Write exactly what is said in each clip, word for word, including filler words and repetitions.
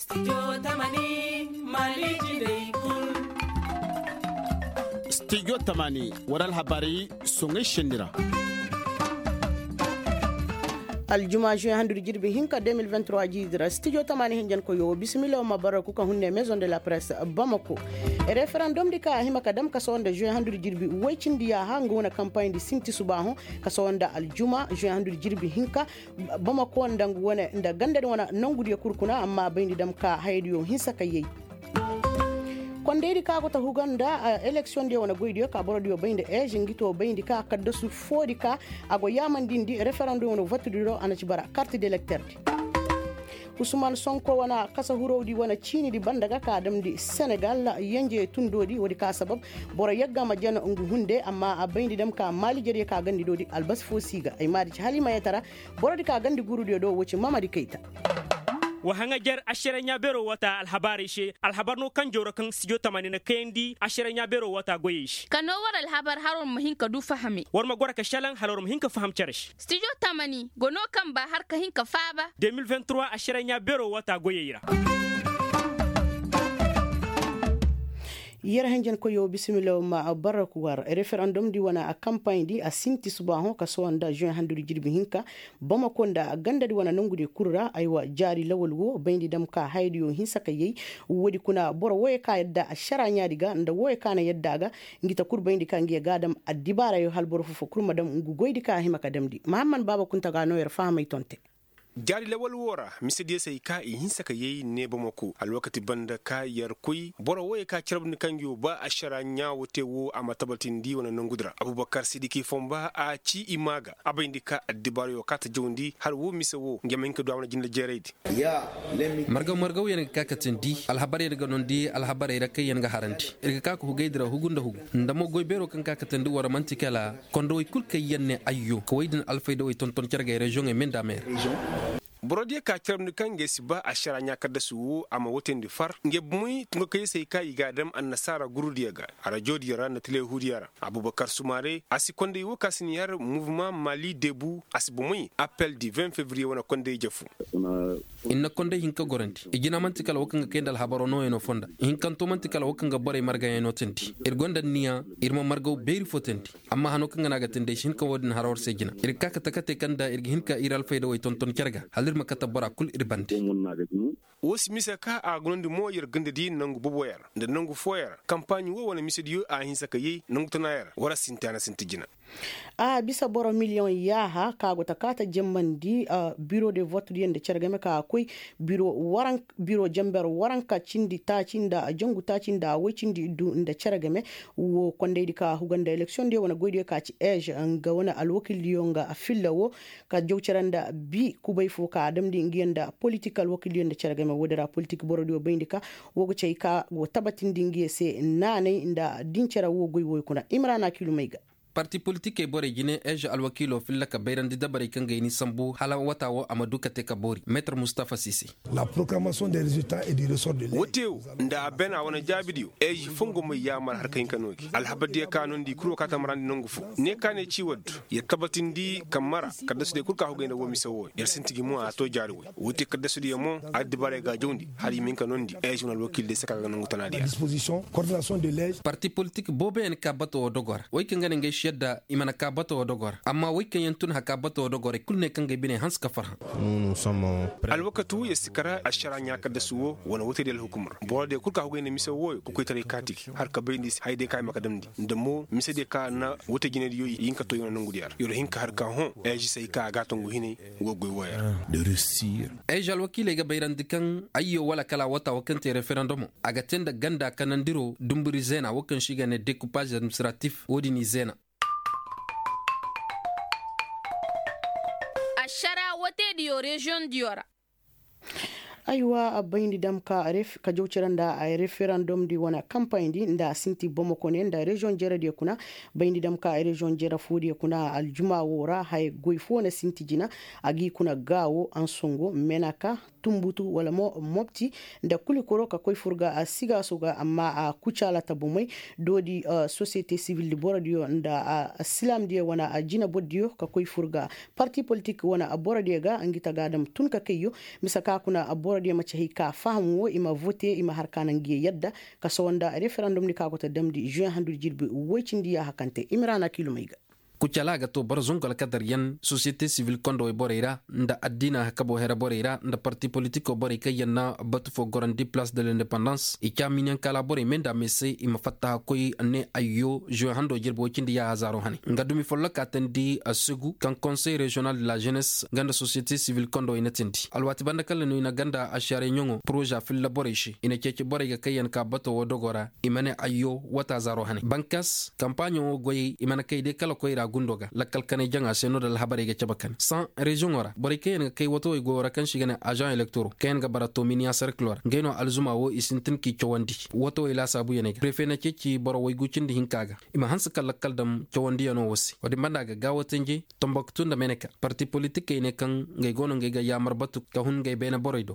Studio Tamani Maliki Day Kul. Studio Tamani waral habari songe shendira. aljuma juin handu jirbi hinka deux mille vingt-trois jidra studio tamani hinjan ko yo bismillah ma baraku ka hunne maison de la presse Bamako e referendum di ka hima kadam ka sonda juin handu jirbi waycindi ya ha ngona campagne di sinti subaho ka sonda aljuma juin handu jirbi hinka Bamako ndangu wona nda gande wona nangudi kurkuna amma bayndi dam ka haydiyo hinsa kayyi konderi ka gota huganda uh, election de wona goydi ka borodio baynde e jingito bayndi ka kadda su fodi ka ago yamandindi referendum wona vote diro anaci bara carte d'électeur Ousmane Sonko wana kasa hurodi wana chini di bandaga ka damdi Senegal yanje tundodi wodi ka sabab boro yagga ma jana ngu hunde amma bayndi dam ka mali jeri ka gandi dodi albas fo siga ay mari ci halima yatara borodi ka gandi gurudi do woci Mamadi Keita وهنجا جر أشرنا بيرو وتا الحباريش الحبار نو كان جورا كان سجو تمانين كيندي أشرنا بيرو وتا قويش كانوا ورا الحبار هارون مهين كدو فهمي ورما جورا كشلان هارون مهين كفهم ترش سجو تمانين غنو كان بحر كهين كفابا deux mille vingt-trois أشرنا بيرو وتا قويرا yera henjen ko yo bismillah ma baraku war referendum di wana a campagne di a sinti subaho ka sonda juin handuri jirbi hinka Bamako nda ganda di wana nangude kurra aywa jari lawol wo bayndi dam ka haydiyo hinsa kayyi wodi kuna boro woye ka yadda a shara nyaadiga nda woye kana yaddaga ngita kur bayndi ka ngiya gadam adibara yo halboro fofo kurma dam ngu goydi ka himaka damdi Mahamman Baba kunta ga no yer famay tonte jari lawal wora misidi sai ka i hinsa ka yayi ne Bamako al wakati banda ka yar kuy boro woye ka kirabni kangiyo ba a shara nya wote wo a matabatin di wana nangudra Abubakar Sidiki Fomba a ci imaga abayndi ka adibaro yo kata jondi har wo misawo ngemen ka dawna jinda jereedi ya marga marga yen ka katin di al habare daga non di al habare ra kay yen ga haranti irga ka ko geydira hugunda hugu ndamo goy bero kan ka katin di wara mantikala kondo kul kay yenne ayyo ko waydin alfaydo way tonton cerga region e mendamer Borodi ka kiramni kange si ba a shara nya kada su ama woten di far nge bumuy tunga kay sai ka iga dam an nasara gurudiya ga ara jodi yara na tele hudiyara Abubakar Sumare asi konde wo kasini yar mouvement Mali Debout asi bumuy appel di vingt février wana konde jefu inna konde hinka goranti igina mantikala wakanga kendal habaro no eno fonda hinkan to mantikala wakanga bare marga eno tenti ir gonda niya irma margo beeri fotenti amma hano kanga naga tende shin kan wodin harawr sejina ir kaka takate kanda ir hinka iral fayda way tonton kerga makata bara kul irbante wosi misa ka a gondi mo yer gande di nangu boboyar de nangu foyar campagne wo wala misa diyo a hinsa ka yi nangu tanayar wara sintana sintijina a bisa boro million yaha ka go takata jemmandi uh, bureau de vote di ende cergame ka koy bureau waran bureau jamber waran ka cindi ta cinda jongu ta cinda wo cindi du ende cergame wo konde di ka huganda election de wona goyde ka ci age nga wona alwakil yonga afilla wo ka jowceranda bi kubay fo ka adam di ngenda political wakil yonde cergame wodara politique boro di bayndi ka wogo cey ka go tabatindi ngiye se nane inda dincera wo goy wo kuna Imrana Kilumaiga parti politique e bore jine eje alwakilo filla ka bayrandi dabare kanga ini sambu hala watawo amadu kate ka bori maître Mustafa Sisi la proclamation des résultats et du ressort de wotew nda bena wana jabidiyo eje fongo mo yamar har kayin kanoki alhabadiya kanon di kuro kata marandi nongu fu ne kane ci wad ya tabatindi kamara kada su de kurka hugenda wo misawo yar sintigi mo ato jari wo wote kada su de mo adibare ga jondi hali min kanondi eje alwakil de saka nongu tanadi disposition coordination de l'E G parti politique bobe en kabato dogor way kanga nge shedda imana kabato dogor amma wiken yantun hakabato dogor kulne kanga bine hanska farha nous sommes alwakatu yasikara ashara nya kada suwo wana wote del hukumar bode kulka hugene misa woy ko koytare kati har ka bayndi hayde kay makadamdi ndemo misa de ka na wote gine yoy yinka to yona ngudiyar yoro hinka har ka hon eji sai ka gatongu hine wogoy woya de réussir eji alwakile ga bayrandi kan ayyo wala kala wata wakante referendum aga tenda ganda kanandiro dumburi zena wakan shiga ne découpage administratif wodi ni zena ashara wote diyo region diora aywa a bayndi dam ka ref ka jowceranda a referendum di wana campagne di nda sinti Bamako ne nda region jera di kuna bayndi dam ka region jera fodi kuna aljuma wora hay goy fona sinti jina agi kuna gawo ansongo menaka tumbutu wala mo mopti nda kuli koro ka koy furga a siga soga amma a kucala tabumai dodi uh, société civile di boradio nda a silam di wana a jina bodio ka koy furga parti politique wana a boradio ga angita gadam tun ka kayo misaka kuna a borodi mace hika fahamu ima vote ima harkanan ge yadda kaso wanda referendum ni ka ko ta damdi juin handu jirbi wecindi ya hakante imrana kilomaiga kucalaga to barzongal kadar yan société civile kondo e boreira nda addina hakabo hera boreira nda parti politico bore kayanna batu fo gorandi place de l'indépendance e kaminen kala bore menda messe ima fatta koy ne ayo jo hando jirbo cindi ya hazaro hani ngadumi folla katendi asugu kan conseil régional de la jeunesse ganda société civile kondo ina tindi alwati banda kala no ina ganda ashare nyongo projet fil laboreshi ina cece bore ga kayan ka bato wodogora imane ayo wata hazaro hani bankas campagne o goyi imane kayde kala koyra gundoga lakkal kane janga seno dal habare ga cabakan sans région ora bari kayen kay woto e gora kan shigana agent électoral kayen ga barato minia circular ngeno alzuma wo isintin ki cowandi woto ila sabu yene préfet na ceci boro way gucindi hinkaga ima hansa kala kaldam cowandi yano wosi wadi mandaga gawotenje tombaktu nda meneka parti politique ene kan ngay gono ngay ga yamar batu ka hun ngay bena boroido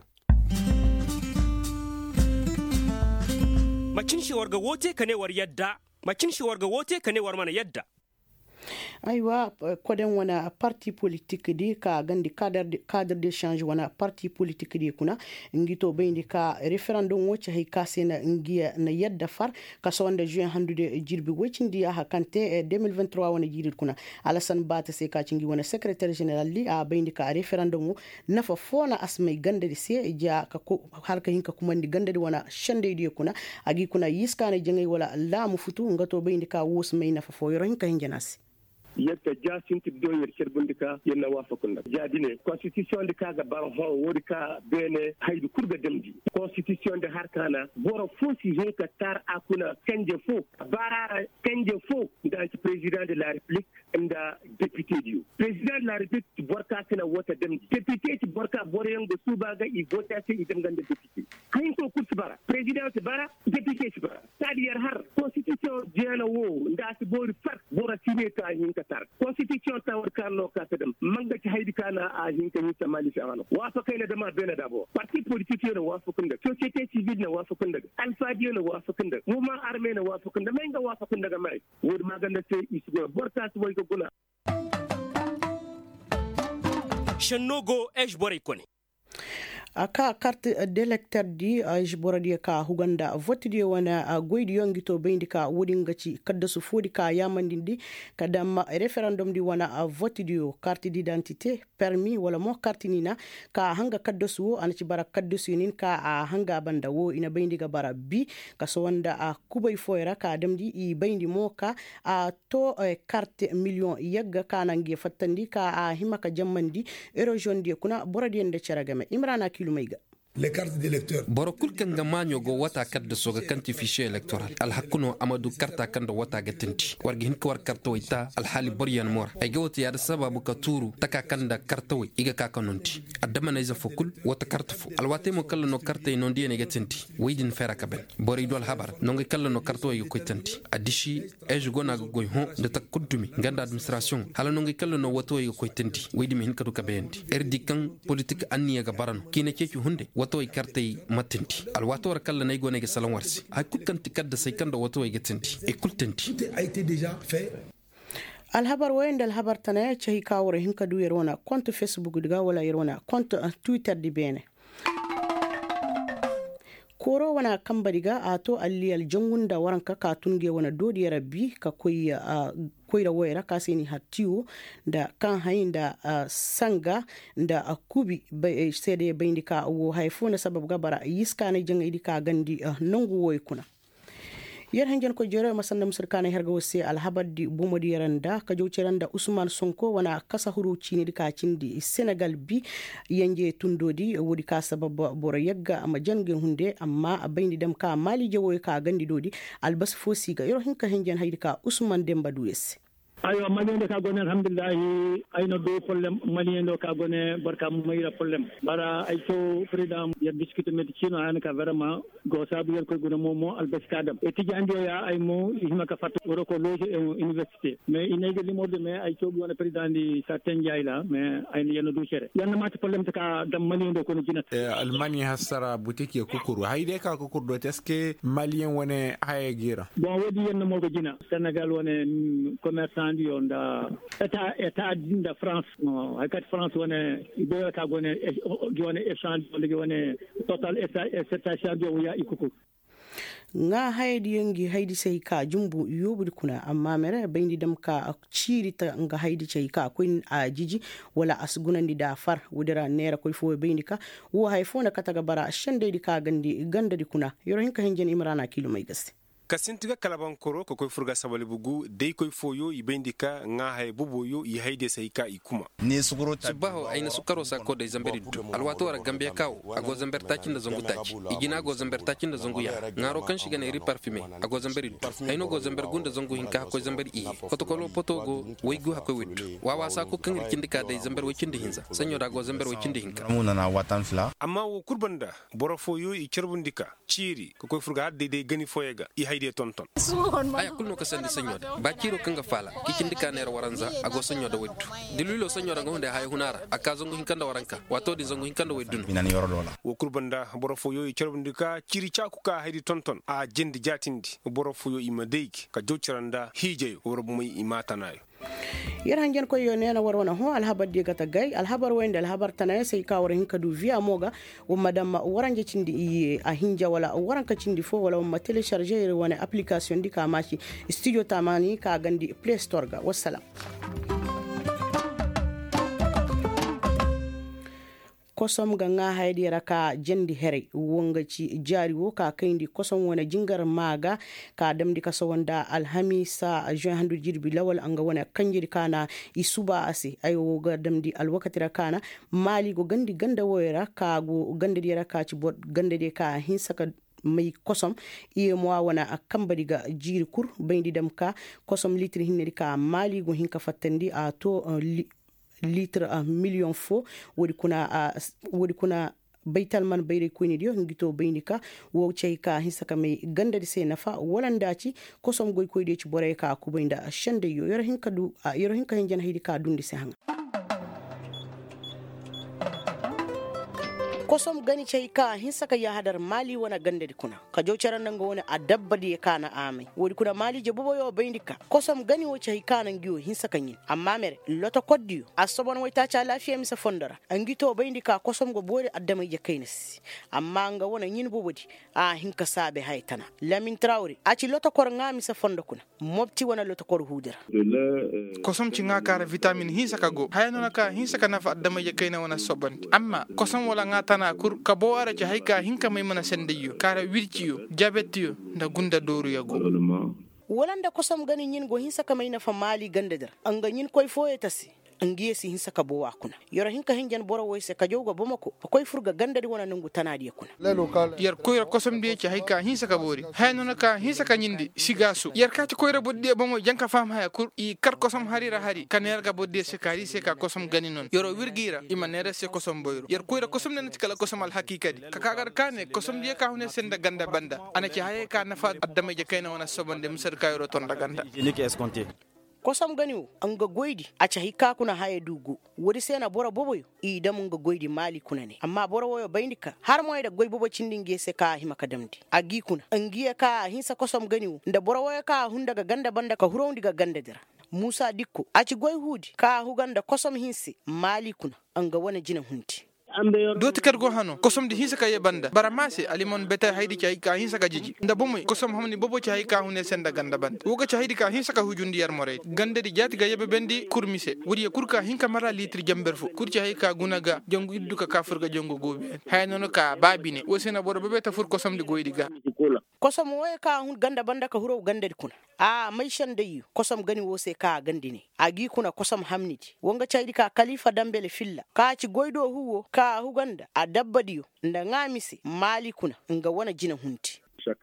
macin shi warga wote kane war yadda macin shi warga wote kane war mana yadda aywa koden wana parti politique di ka gandi cadre de cadre d'échange wana parti politique di kuna ngito bayndi ka referendum wocha hay kasena ngiya na yadda far ka sonda juin handude jirbi wocindi ya hakante deux mille vingt-trois wana jirit kuna Alassane Bata se ka cingi wana secrétaire général li a bayndi ka referendum nafa fona asmay gandade se ja ka ko halka hinka kumandi gandade wana shande di kuna agi kuna yiskane jengay wala lamu futu ngato bayndi ka wosmay nafa fo yoro hinka hinjanasi yadda jasinti doyar sherbundika yana wafakunda jadine constitution da kaga ban ho wori ka bene haydu kurga demdi constitution da harkana boro fosi heka tar akuna kanje fo barara kanje fo da president de la république inda député dio president de la république borka kana wata demdi député ti borka boren go suba ga i vota sai idan ganda député kayin ko kursu bara president bara député ti bara tadiyar har constitution jena wo nda si bori far bora sine ka hinka tar constitution tawar karno ka tadam manga ci haydi kana a hinka ni tamali fi amano wafa kai na dama bena dabo parti politique ne wafa kunda société civile ne wafa kunda alfadi ne wafa kunda mouvement armé ne wafa kunda menga wafa kunda ga mai wodi maganda sai isugo borta su boy ko guna shannogo esh bore kone aka carte d'électeur di jboradi ka huganda vote di wana goydi yongi to bendi ka wodi ngaci kadda su fodi ka yamandindi kadam referendum di wana vote di carte d'identité permis wala mo carte nina ka hanga kadda su an ci bara kadda su nin ka a hanga banda wo ina bendi ga bara bi ka so wanda a kubay foyra ka damdi i bendi mo ka a to carte million yagga kanange fattandi ka a himaka jammandi erosion di kuna boradi ende ceragame imrana Maiga. Les cartes d'électeurs. Borokul kanga manyo go wata kadda soga kanti fichier electoral. Al hakuno amadu karta kanda wata gatinti. Wargi hinka war karta waita al hali boriyan mor. Ay gawti yada sababu katuru taka kanda karta wai iga kaka nonti. Adama na iza fokul wata karta fo. Al wate mo kalla no karta ino ndiye ne gatinti. Waidin fera kaben. Bori do al habar. Nonge kalla no karta wai ko tanti. Adishi eju gona go goy hon de takudumi ganda administration. Hala nonge kalla no wato wai ko tanti. Waidi mi hinka du kabendi. Erdi kan politique anniya ga barano. Kine keki hunde. Wato ay kartay matinti al wato war kala nay gone ge salon warsi ay kulkanti kadda say kanda wato ay getinti e kultanti tout a été déjà fait. alhabar wayanda alhabar tana chahi kawre hinka du yerona compte Facebook diga wala yerona compte Twitter di bene koro wana kambariga ato alli aljangunda waranka katunge wana dodi yarabi ka koy koyra wayra kasini hatiwo da kan hainda uh, sanga da uh, kubi bay sede bayndika wo hayfuna sababu gabara yiskane janga idika gandi uh, nongu woy kuna yer hangen ko jore masanda musirkane herga wose alhabadi bomodi yaranda ka jowceranda Ousmane Sonko wana kasa huru chini dika cindi Senegal bi yanje tundodi wodi ka sabab boro yagga ama jange hunde amma bayndi dem ka mali jewoy ka gandi dodi albas fosi ga yor hinka hangen haydika Ousmane Demba Douesse ayo malien de ka gone alhamdulillah ayno do problème malien do ka gone barka mayra problème bara ay to président ya discuter medicine an ka vraiment go sabu yer ko gone momo albeskadam e tiji andi ya ay mo hima ka fatu woro ko loge e université mais inege limorde mais ay to gone président di certain jayla mais ay yeno do chere yanna mat problème ka dam malien do ko no jinat almani hasara boutique kukuru hayde ka kukuru do eske malien wone haye gira bon wodi yenno mo ko jina Sénégal wone commerçant échange on da état état dinda France ay kat France wona ibe ka gone gone échange on gone total état charge ya ikuku nga haidi yangi haidi sai ka jumbu yobu kuna amma mere bayndi dam ka ciri ta nga haidi sai ka kuin a jiji wala asgunandi da far wudira nera koy fo bayndi ka wo hay fo na kataga bara shande di ka gandi ganda di kuna yoro hinka henjen imrana kilo mai gaste kasintiga kalaban koro ko koy furga sabali bugu dey koy foyo ibendika nga hay buboyo i hayde sayka ikuma ne suguro subaho ayna sukaro sa ko de zamberi du alwato ara gambia kaw ago zamber takin da zongu tachi igina go zamber takin da zongu ya ngaro kan shiga ne ri parfume ago zamberi du ayno go zamber gunda zongu hinka ko zamber i fotokolo potogo waygu hakoy wit wawa sa ko kan kindika de zamber wikindi hinza sanyo da go zamber wikindi hinka muna na watan fla amma wo kurbanda boro foyo i cerbundika ciri ko koy furga de de gani foyega i hayde tonton aya kulno ka sandi sanyo ba kiro kanga fala kikindika ne waranza ago sanyo da weddu dilulo sanyo da ngonde hay hunara aka zongu hinkanda waranka wato di zongu hinkanda weddun minani yoro dola wo kurbanda boro foyo i cerbundika ciri chaku ka hayde tonton a jendi jatindi boro foyo i madeiki ka jociranda hijeyo woro bumay i matanayo yar hangen ko yone na warwana ho alhabar de gata gai alhabar wanda alhabar tanaya sai ka warin kadu via moga o madam waranje cindi a hinja wala waranka cindi fo wala ma telecharger wani application di ka mashi studio tamani ka gandi play store ga wassalam kosom ga nga haydi raka jendi here wonga ci jari wo ka kayndi kosom wona jingar maga ka damdi ka sawanda alhamisa juin handu jirbi lawal anga wona kanjiri kana isuba asi ayo ga damdi alwakati rakana mali go gandi ganda woyra ka go gande di raka ci bod gande de ka hinsaka mai kosom iye mo wana akambadi ga jiri kur bayndi dem ka kosom litri hinne ka mali go hinka fattandi a to uh, li, litre a million fo wodi kuna uh, wodi kuna baital man bayre kuni dio ngito baynika wo cheyka hisaka me ganda di se nafa walandaci kosom goy koy de ci bore ka ku baynda shande yo yor hinka du uh, yor hinka hinjan haydi ka dundi se hanga kosom gani cheyka hinsaka ya hadar mali wana gande di kuna ka jowcharan nanga wona a dabba di kana ame wodi kuna mali je bobo yo bayndika kosom gani wo cheyka nan giyo hinsaka nyin amma mere loto koddiyo asobon wayta cha lafiya mi sa fondara angito bayndika kosom go bode addama je kaynes amma nga wona nyin bobodi a hinka sabe haytana lamin trawri aci loto kor ngami sa fonda kuna mobti wana loto kor hudira kosom ci nga kara vitamine hinsaka go hayno ka hinsaka nafa addama je kayna wana sobanti amma kosom wala ngata na kur ka bo ara ci hayka hinka may mana sendeyo kara wirciyo jabetiyo nda gunda doru yago walanda kosom gani nyin go hinsa kamay na famali gandader anga nyin koy foye tasi angiye si hinsa ka bo wakuna yoro hinka hinjan boro woyse ka jowga bomako koy furga gandadi wona nangu tanadi yakuna yar koyra kosom de ci hayka hinsa ka bori hayno ka hinsa ka nyindi sigasu yar ka ci koyra bodde bomo janka fam haya kur i kar kosom harira hari kaner ga bodde se kari se ka kosom gani non yoro wirgira imanere se kosom boyro yar koyra kosom nan ci kala kosom al hakikadi ka kagar kane kosom de ka hune senda ganda banda ana ci haye ka nafa addama je kayna wona sobande musar kayro ton daganda kosom ganiwo anga goydi aca hikka kuna haye dugu wodi sena bora boboyo idam nga goydi mali kuna ne amma bora woyo bayndika har moy da goy bobo cindinge se ka hima ka damdi agi kuna angiya ka hinsa kosom ganiwo nda bora woyo ka hundaga ganda banda ka hurondi ga ganda dira musa dikko aci goy hudi ka huganda kosom hinsi mali kuna anga wona jina hunti doti kergo hano kosom di hinsa ka yebanda bara mase alimon beta haydi ci ka hinsa ka jiji nda bomoy kosom hamni bobo ci hay ka hune senda ganda band woga ci haydi ka hinsa ka hujundi yar more gande di jati ga yebe bendi kurmise wuri kurka hinka mara litri jamberfo kurci hay ka gunaga jongu idduka ka furga jongo gobe hay nono ka babine wosena boro bebeta fur kosom di goydi ga kosom woy ka hun ganda banda ka huro gande di kuna a mai shande yu kosom gani wose ka gandi ne agi kuna kosom hamniti wonga ci haydi ka khalifa dambele filla ka ci goydo huwo ka huganda a dabbadiyo nda ngamisi mali kuna nga wana jina hunti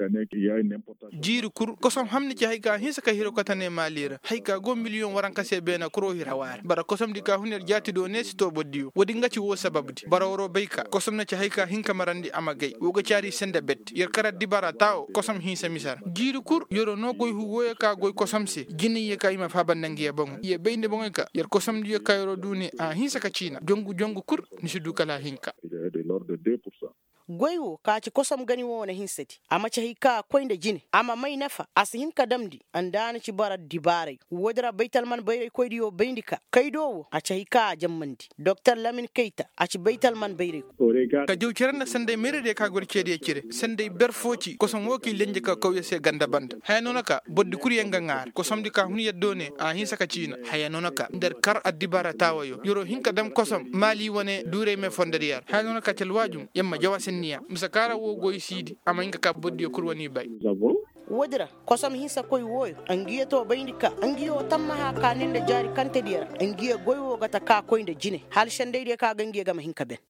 jiru kur kosom hamni ci hayka hinsa ka hiro katane malira hayka go million waran kase bena kuro hira war bara kosom di ka huner jati do nesi to boddiyo wodi ngati wo sababdi bara woro bayka kosom na ci hayka hinka marandi amagay woga ciari senda bet yer karat di bara taw kosom hinsa misar jiru kur yoro no goy hu woya ka goy kosom se jinni ye ka ima fa bandangi e bongo ye beynde bongo ka yer kosom di ka yoro duni a hinsa ka cina jongu jongu kur ni sudu kala hinka goiwo ka ci kosam gani wo na hinsati ama ci hika koinda jini ama mai nafa asihin ka damdi andana ci bara dibare wodra baital man bayre koidiyo bindika kaidowo a ci hika jammandi Dr Lamin Keita a ci baital man bayre ka jow kiran sande mere de ka gor cede kire sande berfoci ko som woki lenje ka kawye se ganda band hayanonaka boddi kuriyenga ngar ko somdi ka huni yeddone a hinsa ka cina hayanonaka der kar addibara tawayo yoro hinka dam kosom mali wone dure me fondariar hayanonaka tel wajum yamma jawasenniya musakara wo goy sidi ama hinka ka boddi kurwani bay wodira kosam hinsa koy woyo angiye to bayndika angiyo tamma ha kaninde jari kante diyara angiye goywo gata ka koynde jine hal shandeyde ka gangiye gama hinka ben